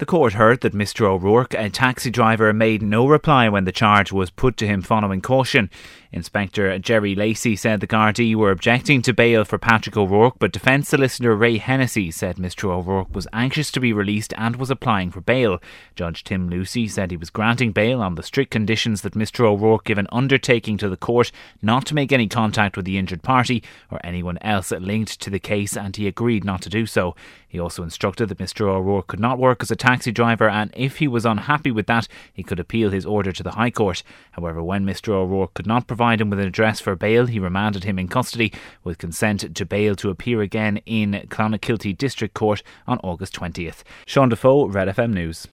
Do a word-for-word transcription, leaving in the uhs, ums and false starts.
The court heard that Mr O'Rourke, a taxi driver, made no reply when the charge was put to him following caution. Inspector Jerry Lacey said the Gardaí were objecting to bail for Patrick O'Rourke, but defence solicitor Ray Hennessy said Mr O'Rourke was anxious to be released and was applying for bail. Judge Tim Lucy said he was granting bail on the strict conditions that Mr O'Rourke give an undertaking to the court not to make any contact with the injured party or anyone else linked to the case, and he agreed not to do so. He also instructed that Mr O'Rourke could not work as a taxi driver, and if he was unhappy with that, he could appeal his order to the High Court. However, when Mr O'Rourke could not provide him with an address for bail, he remanded him in custody with consent to bail to appear again in Clonakilty District Court on August twentieth. Sean Defoe, Red F M News.